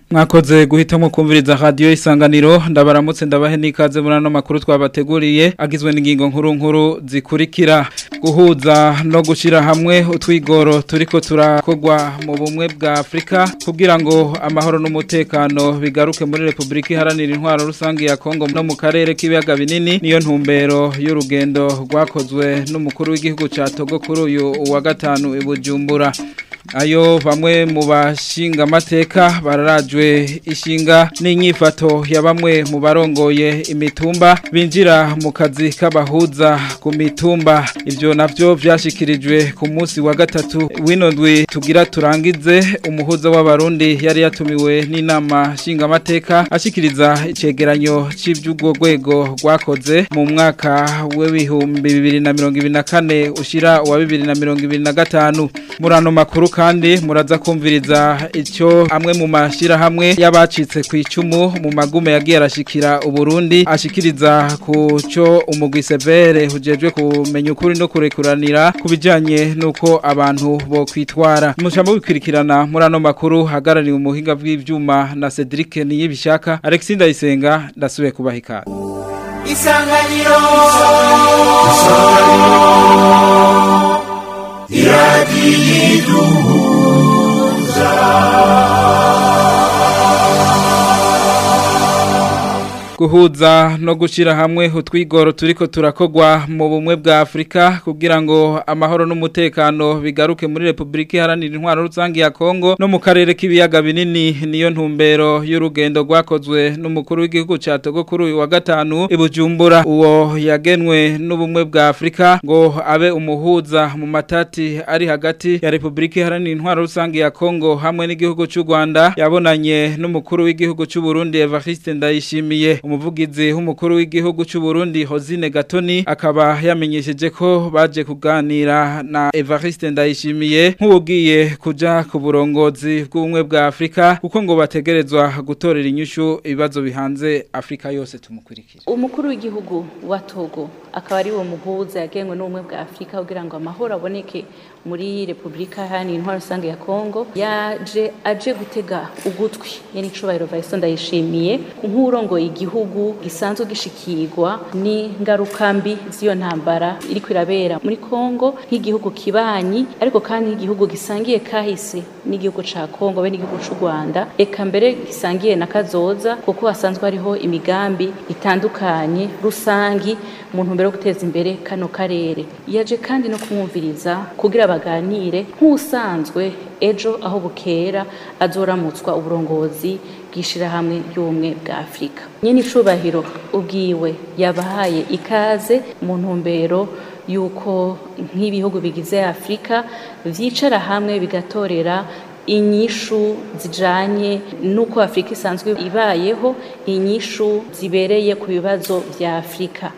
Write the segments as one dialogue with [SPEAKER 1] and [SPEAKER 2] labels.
[SPEAKER 1] Mwakoze guhitamo kumviriza radio Isanganiro ndabaramutse ndabahe nikaze muri ano makuru twabateguriye agizwe n'ingingo nkuru zikurikira guhuza no gushira hamwe utwigoro turiko turakogwa mu bumwe bwa Afrika kugira ngo amahoro n'umutekano bigaruke muri Republika Iharanira Intwaro Rusange ya Kongo no mu karere k'ibiyaga binini niyo ntumbero y'urugendo rwakozwe n'umukuru w'igihugu ca Togo kuri uyu wa gatanu i Bujumbura. Ayo bamwe mu bashinga amateka bararajwe ishinga n'inyifato ya bamwe mu barongoye imitumba binjira mu kazi k'abahuza ku mitumba ivyo navyo vyashikirijwe ku munsi wa gatatu w'inondwi tugira turangize umuhuza w'abarundi yari yatumiwe n'inama shinga amateka ashikiriza icegeranyo cy'ivy'ubwo rwego rwakoze mu mwaka w'ibihumbi 2024 ushira wa 2025 murano makuru kandi muraza kumviriza icyo amwe mu mashira hamwe y'abacitse ku icumu mu magume yagiye arashikira uburundi ashikiriza ku cyo umugwi severe hujejwe kumenya ukuri no kurekuranira kubijanye nuko abantu bo kwitwara mushambo bikwirikirana murano makuru hagarariye umuhinga bw'ivyuma na Cedric Niyibishaka Alexis Ndayisenga ndasubiye kubahika Isanganiro guhuza no gushira hamwe utwigoro turiko turakogwa mu bumwe bwa Afrika kugira ngo amahoro n'umutekano bigaruke muri Republika Iharanira Intwaro Rusange ya Kongo no mu karere k'ibiyaga binini niyo ntumbero y'urugendo rwakozwe n'umukuru w'igihugu ca Togo kuri uyu wa gatanu i Bujumbura uwo yagenwe n'ubumwe bwa Afrika ngo abe umuhuza mu matati ari hagati ya Republika Iharanira Intwaro Rusange ya Kongo hamwe n'igihugu cy'u Rwanda yabonanye n'umukuru w'igihugu cy'u Burundi Evariste Ndayishimiye umuvugizi w'umukuru w'igihugu cy'u Burundi Hozine Gatoni akaba yamenyesheje ko baje kuganira na Evariste Ndayishimiye nk'ugiye kuja ku burongozi bw'ubumwe bwa Afrika kuko ngo bategerezwa gutorera inyishu ibibazo bihanze Afrika yose tumukurikira.
[SPEAKER 2] Umukuru w'igihugu wa Togo akaba ari wo muhuza yagenwe n'ubumwe bwa Afrika kugira ngo amahoro aboneke muri Republika Iharanira Intwaro Rusange ya Kongo aje gutega ugutwi yani icubahiro Evariste Ndayishimiye nk'urongo igihugu gisanzwe gishikirwa ni ngaruka mbi z'iyo ntambara iri kwirabera muri Kongo nk'igihugu kibanyi ariko kandi igihugu gisangiye kahise n'igihugu ca Kongo be n'igihugu c'u Rwanda eka mbere gisangiye na kazoza kuko hasanzwe hariho imigambi itandukanye rusangi mu ntumbero yo guteza imbere kano karere yaje kandi no kumwumviriza kugira baganire nk'usanzwe ejo aho bukera azoramutswa uburongozi bwishira hamwe y'ubumwe bwa Afrika nyene icubahiro ubwiwe yabahaye ikaze mu ntumbero yuko nk'ibihugu bigize Afrika vyicara hamwe bigatorera inyishu zijanye nuko Afrika isanzwe ibayeho inyishu zibereye ku bibazo vya Afrika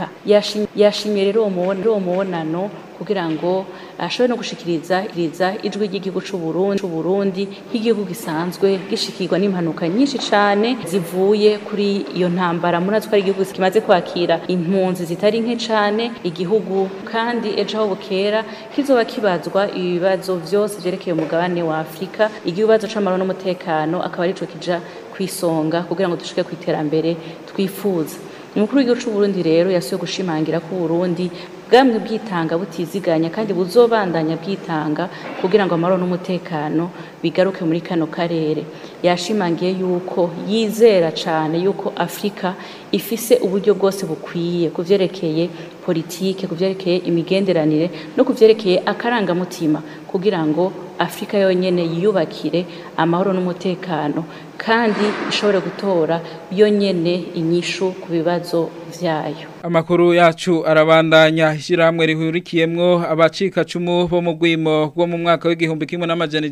[SPEAKER 2] yashimye rero uwo mubonano kugira ngo ashobore no gushikiriza ijwi ry'igihugu c'u Burundi nk'igihugu gisanzwe gishikirwa n'impanuka nyinshi cane zivuye kuri iyo ntambara muratwe ari igihugu kimaze kwakira impunzi zitari nke cane igihugu kandi ejo aho bukera kizoba kibazwa ibibazo vyose vyerekeye umugabane wa Afrika igihubazo c'amahoro n'umutekano akaba arico kija kwisonga kugira ngo dushike kwiterambere twifuza umukuru w'igihugu c'u Burundi rero yasuye gushimangira ko Burundi bwamwe bwitanga butiziganya kandi buzobandanya bwitanga kugira ngo amahoro n'umutekano bigaruke muri kano karere yashimangiye yuko yizera cane yuko Afrika ifise uburyo bwose bukwiye kuvyerekeye politike kuvyerekeye imigenderanire no kuvyerekeye akarangamutima kugira ngo Afrika yonyene yiyubakire amahoro n'umutekano kandi ishobore gutora yonyene inyishu ku bibazo vyayo.
[SPEAKER 1] Amakuru yacu arabandanya ishyirahamwe rihurikiyemwo abacika cumu bo mu bwimo bwo mu mwaka w'igihumbi kimwe n'amajana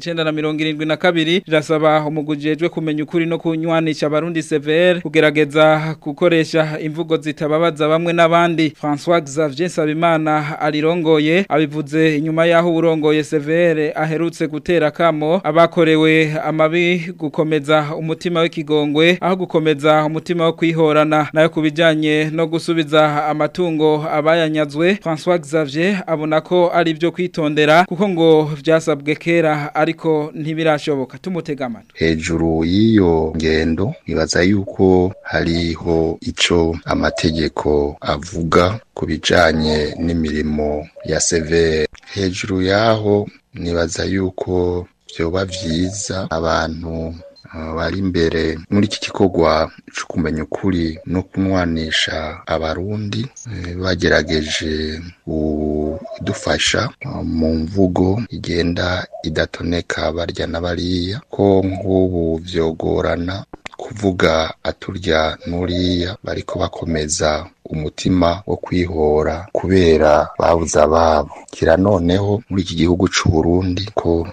[SPEAKER 1] 1972 rirasaba umugujejwe kumenya ukuri no kunywanisha abarundi severe kugerageza gukoresha imvugo zitababaza bamwe n'abandi. François Xavier Sabimana arirongoye abivuze inyuma yaho urongoye severe aherutse gutera kamo abakorewe amabi gukomeza umutima w'ikigongwe aho gukomeza umutima wo kwihorana nayo kubijanye no gusubiza amatungo abayanyazwe François Xavier abona ko ari byo kwitondera kuko ngo vyasabwe kera ariko ntibirashoboka tumutega amatwi.
[SPEAKER 3] Hejuru y'iyo ngendo nibaza yuko hariho ico amategeko avuga kubijanye n'imirimo ya severe. Hejuru yaho nibaza yuko vyoba vyiza abantu bari imbere muri iki gikorwa cyo kumenya ukuri no kunwanisha abarundi bagerageje udufasha mu mvugo igenda idatoneka barya n'abariya ko nk'ubu vyogorana kuvuga aturya nuriya bariko bakomeza umutima wo kwihora kubera babuze ababo. Kira noneho muri iki gihugu c'u Burundi ko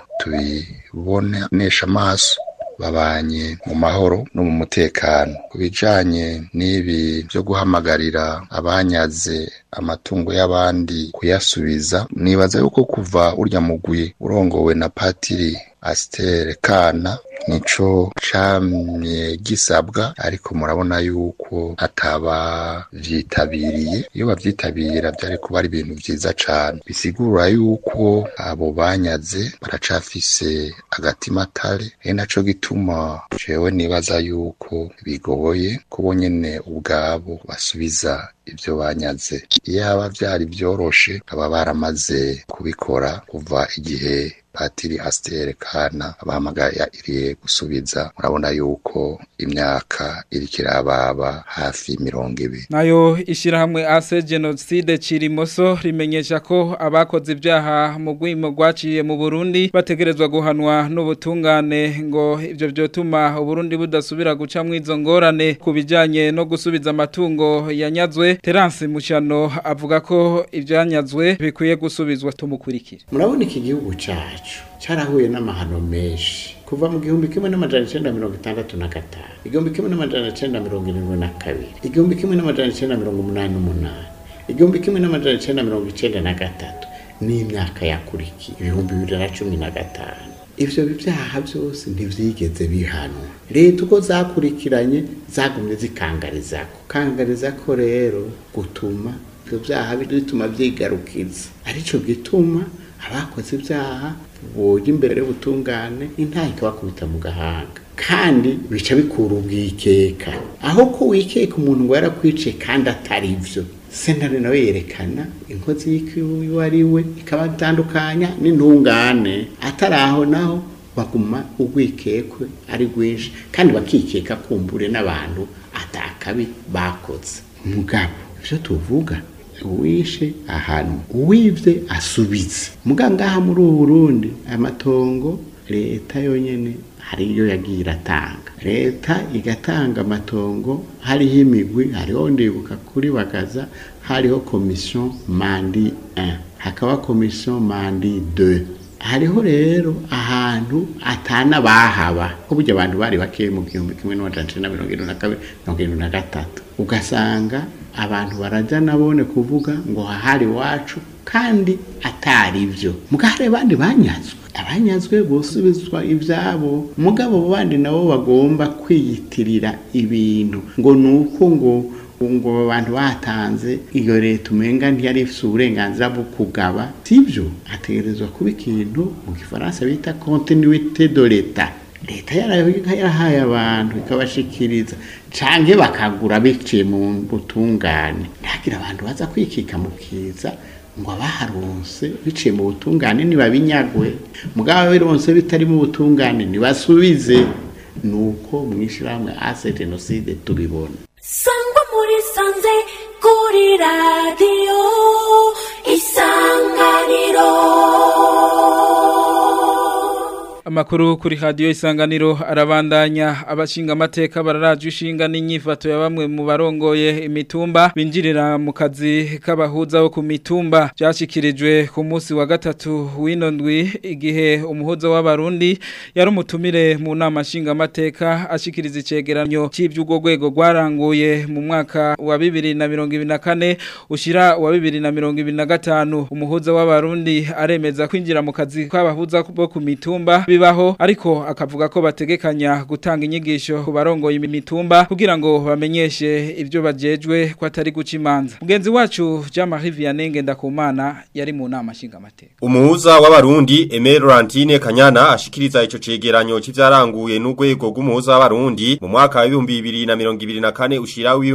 [SPEAKER 3] tubibonesha amaso babanye mu mahoro no mu mutekano. Kubijanye n'ibi byo guhamagarira abanyaze amatungo y'abandi kuyasubiza, nibaza yuko kuva urya mugwi urongowe na Patiri Astere Kana nico camye gisabwa, ariko murabona yuko ataba vyitabiriye. Iyo bavyitabira byari kuba ari ibintu vyiza cane, bisigura yuko abo banyaze baracafise agatima tare. Naco gituma jewe nibaza yuko bigoye kubo nyene ubwabo basubiza ivyo banyaze. Iyaba vyari vyoroshe aba baramaze kubikora kuva igihe Patiri Astere Kana abahamagariye gusubiza. Murabona yuko imyaka irikirababa hafi 20.
[SPEAKER 1] Nayo ishirahamwe Ase Genocide Cirimoso rimenyesha ko abakoze ibyaha mu gwimo gwaciye mu Burundi bategerezwa guhanwa n'ubutungane, ngo ivyo byotuma Burundi budasubira guca mwizo ngorane. Kubijanye no gusubiza amatungo yanyazwe, Terence Mushano avuga ko ivyanyazwe bikwiye gusubizwa. Tumukurikira.
[SPEAKER 4] Murabona iki gihugu cacu cyarahuye n'amahano menshi kuva mu 1965, 1972, 1988, 1993 n'imyaka yakurikiye 2015. Ivyo byaha byose ntivyigeze bihanwa. Leta uko zakurikiranye zagumye zikangariza ko rero gutuma ivyo byaha bituma vyigarukiza. Arico gituma abakoze ibyaha boje imbere y'ubutungane intahe ikabakubita mu gahanga, kandi bica bikura ubwikeka. Aho ko wikeka umuntu ngo yarakwiciye kandi atari ivyo, sentare nawe yerekana inkozi y'ikibi ari we, ikabatandukanya n'intungane. Ataraho naho baguma ubwikekwe ari rwinshi, kandi bakikeka kumbure n'abantu atakabi bakoze. Mugabo ivyo tuvuga uwishe ahantu, uwivye asubize. Mugangaha muri Burundi amatongo leta yonyene hariyo yagira atanga. Leta igatanga amatongo, hariho imigwi, hariho ndibuka kuri Bagaza hariho commission mandi 1, hakaba commission mandi 2. Hariho rero ahantu atana bahaba ko burya abantu bari bakeye mu 1972-1973, ugasanga abantu baraja nabone kuvuga ngo hahari wacu kandi atari ivyo. Mugare abandi abanyazwe bosubizwa ivyabo, mugabo bandi nabo bagomba kwiyitirira ibintu ngo nuko ngo abantu batanze iyo leta umenga ntiyari ifite uburenganzira bwo kugaba. Sivyo, ategerezwa kuba ikintu mu Gifaransa bita continuité de l'État. Leta yarahaye abantu ikabashikiriza canke bakagura biciye mu butungane. Ntagira abantu baza kwikika mu kiza ngo abaharonse biciye mu butungane nibabinyagwe, mugabo bironse bitari mu butungane nibasubize. Nuko mwishirahamwe Ase Genocide tubibona.
[SPEAKER 5] Sangwa muri sanze kuri radio Isanganiro.
[SPEAKER 1] Amakuru kuri radio Isanganiro arabandanya. Abashinga amateka bararaje ishinga n'inyifato ya bamwe mu barongoye imitumba binjirira mu kazi k'abahuza bo ku mitumba. Byashikirijwe ku munsi wa gatatu w'inondwi igihe umuhuza w'abarundi yari umutumire mu nama nshinga amateka ashikiriza icegeranyo cy'ivy'ugo rwego rwaranguye mu mwaka wa 2024 ushira wa 2025. Umuhuza w'abarundi aremeza kwinjira mu kazi k'abahuza bo ku mitumba bibaho ariko akavuga ko bategekanya gutanga inyigisho ku barongoye imitumba kugira ngo bamenyeshe ibyo bajejwe ko atari guca imanza. Mugenzi wacu Jean-Marie Vianney Ngendakumana yari mu nama nshingamateka.
[SPEAKER 6] Umuhuza w'abarundi Aimé Laurentine Kanyana ashikiriza ico cegeranyo c'ivyaranguye n'urwego rw'umuhuza w'abarundi mu mwaka wa 2024 ushira wa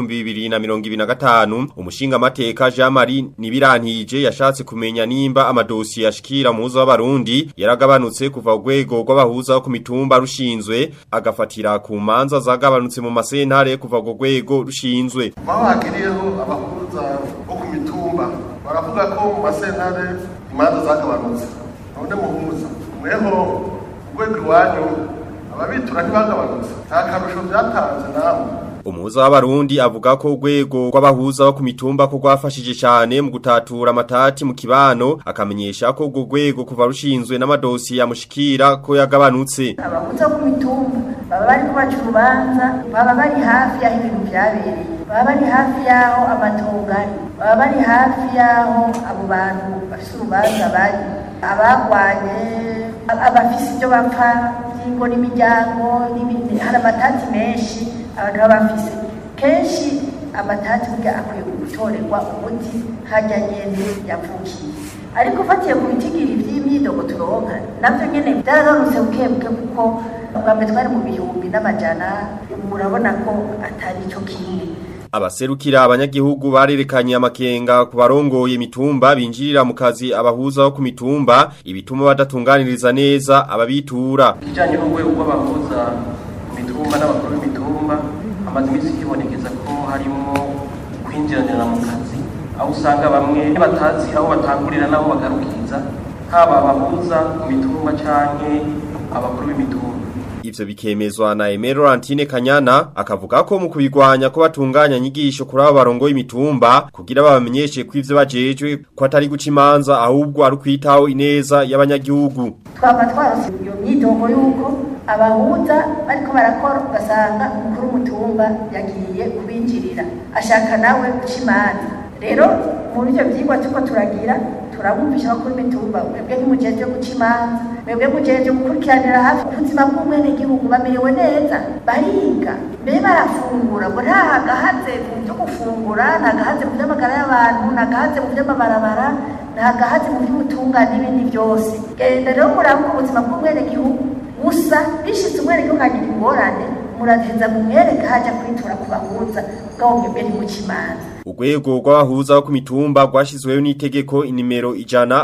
[SPEAKER 6] 2025. Umushingamateka Jean-Marie Nibirantije yashatse kumenya nimba amadosiye ashikira umuhuza w'abarundi yaragabanutse kuva urwego rw'abahuza ku mitumba rushinzwe agafatira ku manza zagabanutse mu masentare kuva urwo rwego rushinzwe.
[SPEAKER 7] Bahagiriyeho abahuza bo ku mitumba baravuga ko mu masentare imanza zagabanutse. None muhuza mweho urwego rwanyu ababitura ntibagabanutse. Nta karusho byatanze namwe.
[SPEAKER 6] Umuhuza w'abarundi avuga ko urwego rw'abahuza bo ku mitumba ko rwafashije cyane mu gutatura amatati mu kibano akamenyesha ko urwo rwego kuva rushinzwe n'amadosiye yamushikira ko yagabanutse.
[SPEAKER 8] Abahuza bo ku mitumba baba bari kubaca urubanza, baba bari hafi y'aho ibintu byabereye, baba bari hafi y'aho amatongo ari, baba bari hafi y'aho abo bantu bafite urubanza bari, abagwanye, abafise ibyo bapfa by'ingo n'imiryango n'ibindi. Hari amatati menshi abantu baba bafise, kenshi amatati burya akwiye gutorerwa umuti hajya nyene yavukiye. Ariko ufatiye ku bitigiri vy'imyidogo turonka navyo nyene byaragarutse bukebuke kuko ubwambere twari mu bihumbi n'amajana, urabona ko atari ico kimwe.
[SPEAKER 6] Abaserukira abanyagihugu barerekanye amakenga ku barongoye imitumba binjirira mu kazi abahuza bo ku mitumba ibituma badatunganiriza neza ababitura.
[SPEAKER 9] Kijanye n'urwego rw'abahuza ku mitumba n'abakuru b'imitumba amaze iminsi kibonekeza ko harimo kwinjiranira mu kazi, aho usanga bamwe batazi aho batangurira n'aho bagarukiriza, haba abahuza ku mitumba canke abakuru b'imitumba.
[SPEAKER 6] Ivyo bikemezwa na Aimé Laurentine Kanyana akavuga ko mu kubigwanya ko batunganya nyigisho kuri abo barongoye imitumba kugira babamenyeshe ko ivyo bajejwe ko atari guca imanza ahubwo ari kwitaho ineza y'abanyagihugu.
[SPEAKER 8] Twaba twarose iyo myidogo yuko abahuza bariko barakora ugasanga umukuru w'umutumba yagiye kubinjirira ashaka nawe guca imanza. Rero muri ivyo vyigwa tuko turagira turabumvisha abakuru b'imitumba, mwebwe ntimujeje guca imanza, mwebwe mujeje gukurikiranira hafi ubuzima bw'umwenegihugu, bamerewe neza, bariga, mbe barafungura, ngo nta gahaze mu byo gufungura, nta gahaze mu by'amagara y'abantu, nta gahaze mu by'amabarabara, nta gahaze mu by'ubutungane n'ibindi byose. Genda rero murabuka ubuzima bw'umwenegihugu gusa bishitse umwenegihugu agira ingorane murateza mumwereka haja kwitura ku bahuza bwabo mwebwe ntimuca imanza.
[SPEAKER 6] Urwego rw'abahuza ku mitumba rwashizweho n'itegeko inimero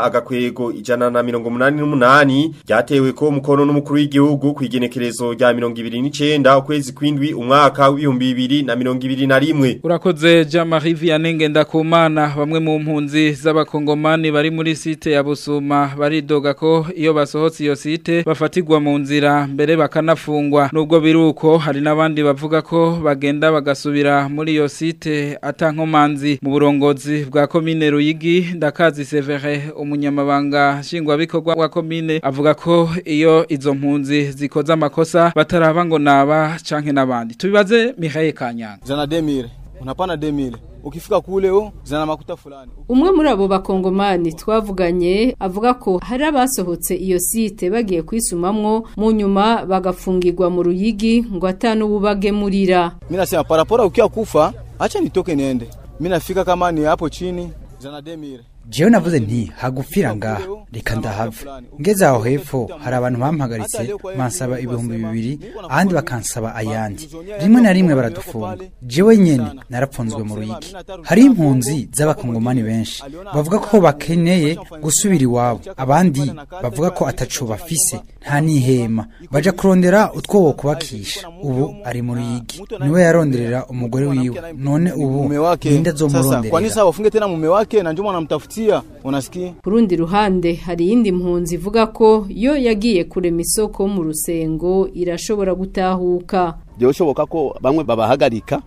[SPEAKER 6] 100/188 ryatewe ko umukono n'umukuru w'igihugu ku igenekerezo rya 29 ukwezi kw'indwi umwaka w'2021.
[SPEAKER 1] Urakoze Jean-Marie Vianney Ngendakumana. Bamwe mu mpunzi z'abakongomani bari muri site ya Busuma baridoga ko iyo basohotse iyo site bafatirwa mu nzira mbere bakanafungwa. Nubwo biruko hari nabandi bavuga ko bagenda bagasubira muri iyo site atanko manzi. Mu burongozi bwa komine Ruyigi Ndakazi Severe umunyamabanga nshingwabikorwa wa komine avuga ko iyo izo mpunzi zikoza amakosa bataraba ngo naba canke nabandi. Tubibaze Mihaye Kanyanga.
[SPEAKER 10] Zana 2000 unapana 2000 ukifika kule zana makuta fulani.
[SPEAKER 11] Umwe muri abo bakongomani twavuganye avuga ko hari abasohotse iyo site bagiye kwisumamwo mu nyuma bagafungirwa mu Ruyigi ngo atanu bubagemurira.
[SPEAKER 10] Mimi nasema parapora ukiwa kufa acha nitoke niende. Mimi nafika kama ni hapo chini zana 2000.
[SPEAKER 12] Jewe navuze nti hagupfira ngaha reka ndahava. Ngeze aho hepfo hari abantu bampagaritse mansaba 2000 ahandi bakansaba ayandi. Rimwe na rimwe baradufunga. Jewe nyene narapfunzwe mu Ruyigi. Hari impunzi z'abakongomani benshi bavuga ko bakeneye gusubira iwabo. Abandi bavuga ko ataco bafise nta nihema. Baja kurondera utwo kubakisha. Ubu ari mu Ruyigi. Niwe yaronderera umugore wiwe. None ubu ninde azomurondera?
[SPEAKER 10] Kwa nini sasa wafunge tena mume wake na njuma namtafutia? Unasikia?
[SPEAKER 11] Kurundi ruhande hari indi mpunzi ivuga ko yo yagiye kurema isoko mu Rusengo irashobora gutahuka.
[SPEAKER 13] Byoshoboka ko bamwe babahagarika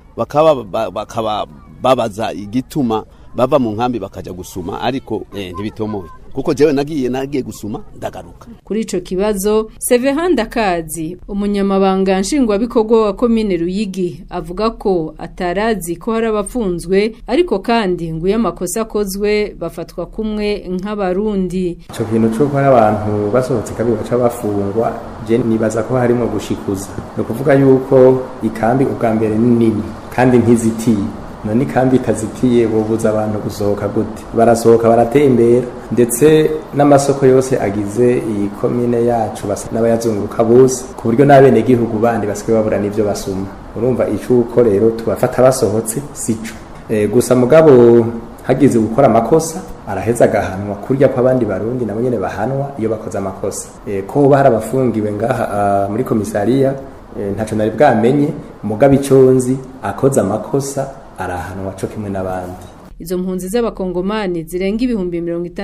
[SPEAKER 13] bakaba babaza igituma bava mu nkambi bakaja gusuma ariko ntibitomoye. kuko jewe nagiye gusuma ndagaruka.
[SPEAKER 11] Kuri ico kibazo Sevehanda Kazi umunyamabanga nshingwabikorwa wa komine Ruyigi avuga ko atarazi ko hari abafunzwe ariko kandi ngo y'amakosa akozwe bafatwa kumwe nk'abarundi.
[SPEAKER 14] Ico kintu cyo ko hari abantu basohotse kabiri baca bafungwa je nibaza ko harimo gushikuza no kuvuga yuko ikambi ubwa mbere ni nini kandi ntizitiye none ikambi itazitiye bobuza abantu gusohoka gute barasohoka baratembera ndetse n'amasoko yose agize iyi komine yacu basa n'abayazunguruka bose ku buryo n'abene gihugu bandi basike babura n'ivyo basuma urumva icuko rero tubafata basohotse sico gusa mugabo hagize gukora amakosa araheza gahanwa kurya kwa abandi barundi nabo nyene bahanwa iyo bakoze amakosa ko bahara bafungiwe ngaha muri komisariya ntaco nari bwamenye mugabo iconzi akoze amakosa arahanwa cyo kimwe n'abandi.
[SPEAKER 11] Izo mpunzi z'abakongomani zirenga ibihumbi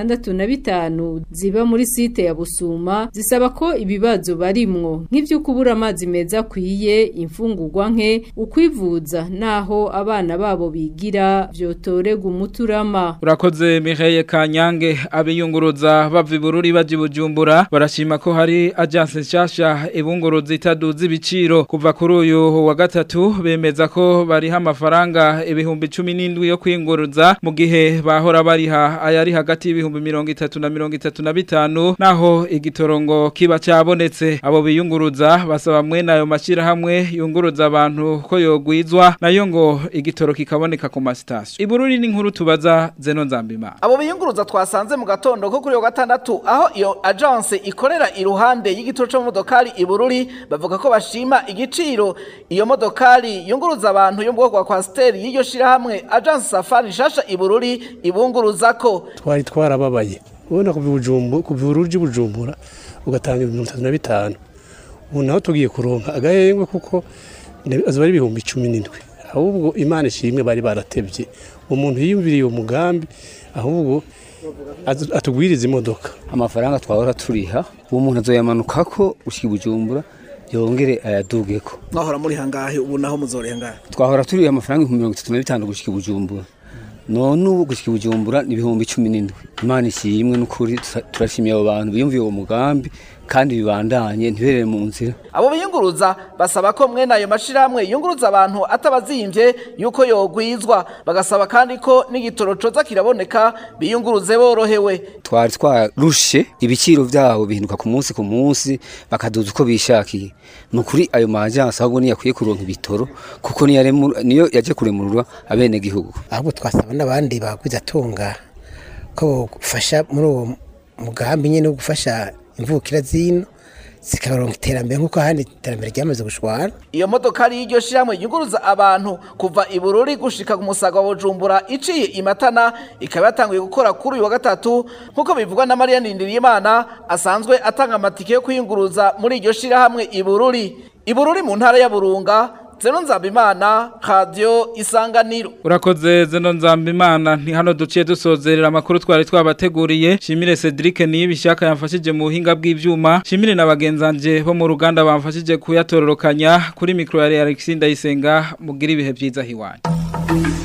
[SPEAKER 11] 65 ziba muri site ya Busuma zisaba ko ibibazo barimwo nk'ivyo kubura amazi meza kwiye imfungurwa nke ukwivuza naho abana babo bigira vyotorega umuturama.
[SPEAKER 1] Urakoze Mireille Kanyange abiyunguruza bava ibururi baje Bujumbura barashima ko hari agence nshasha ibunguruza itaduza ibiciro kuva kuri uyu wa gatatu bemeza ko bari amafaranga ibihumbi 17 yo kwinguruza mu gihe bahora bariha ayari hagati y'ibihumbi 30 na 35 naho igitorongo kiba cyabonetse abo biyunguruza basaba mwe nayo mashira hamwe yunguruza abantu ko yogwizwa nayo ngo igitoro kikaboneka ku mastation. Ibururi ni nkuru tubaza Zeno Nzambima.
[SPEAKER 15] Abo biyunguruza twasanze mu gatondo ko kuri yo gatandatu aho iyo agence ikorera iruhande y'igitoro cyo mu modokari Ibururi bavuga ko bashima igiciro iyo modokari yunguruza abantu yo mu bwoko kwa Steri y'iryo shira hamwe agence Safari shasha Ibururi ibunguruzako.
[SPEAKER 16] Twari twarababaye ubona ku Bujumbura Bujumbura ugatanga 35 ubu naho tugiye kuronka agahengwe kuko azobari ibihumbi 17 ahubwo Imana ishimwe bari baratevye umuntu yiyumviriye umugambi ahubwo atugwiriza imodoka
[SPEAKER 17] amafaranga twahora turiha uwo muntu azoyamanukako ushika Bujumbura yongere ayadugeko.
[SPEAKER 15] Mwahora muri hangahe ubu naho muzore hangahe?
[SPEAKER 17] Twahora turiha amafaranga 35 gushika Bujumbura none ubu gushika Bujumbura ni ibihumbi 17. Imana ishimwe n'ukuri turashimiye abo bantu biyumviye uwo mugambi kandi bibandanye ntiberere mu nzira.
[SPEAKER 15] Abo biyunguruza basaba ko mwe nayo mashiramwe yunguruza abantu atabazimvye yuko yogwizwa bagasaba kandi ko n'igitoro coza kiraboneka biyunguruze borohewe.
[SPEAKER 17] Twari twarushe ibiciro vyabo bihinduka ku munsi bakaduza uko bishakiye nukuri ayo majance ahubwo ni yakwiye kuronka ibitoro kuko niyo yaje kuremurwa abene gihugu.
[SPEAKER 18] Ahubwo twasaba n'abandi bagwiza tunga ko gufasha muri uwo mugambi nyene no gufasha imvukira zino zikaronka iterambere nkuko handi iterambere ryamaze gushwara.
[SPEAKER 15] Iyo modokari y'iryo shiramwe yunguruza abantu kuva Ibururi gushika ku Musaga wa Bujumbura iciye Imatana ikaba yatanguye gukora kuri uyu wa gatatu nkuko bivugwa na Maria Ndindiriyimana asanzwe atanga amatike yo kwiyunguruza muri iryo shiramwe Ibururi mu ntara ya Burunga. Zeno Nzambimana, Radio Isanganiro.
[SPEAKER 1] Urakoze Zeno Nzambimana, ni hano duciye dusozerera amakuru twari twabateguriye. Shimire Cedric Niyibishaka yamfashije mu buhinga bw'ivyuma. Shimire na bagenzanje bo mu ruganda bamfashije kuyatororokanya kuri micro ya Alexis Ndayisenga mugira ibihe byiza hiwanyu.